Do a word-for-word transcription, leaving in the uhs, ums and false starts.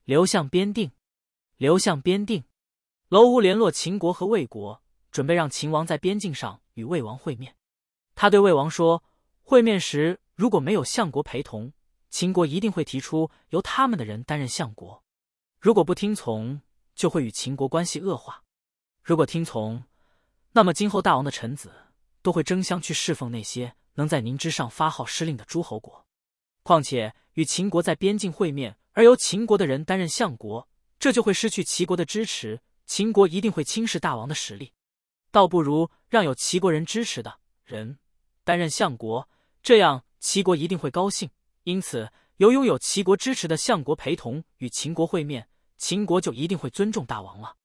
刘向边定。刘向边定。楼吾联络秦国和魏国，准备让秦王在边境上与魏王会面。他对魏王说，会面时如果没有相国陪同，秦国一定会提出由他们的人担任相国。如果不听从，就会与秦国关系恶化。如果听从，那么今后大王的臣子都会争相去侍奉那些能在您之上发号施令的诸侯国。况且与秦国在边境会面，而由秦国的人担任相国，这就会失去齐国的支持，秦国一定会轻视大王的实力。倒不如让有齐国人支持的人担任相国，这样齐国一定会高兴。因此由拥有齐国支持的相国陪同与秦国会面，秦国就一定会尊重大王了。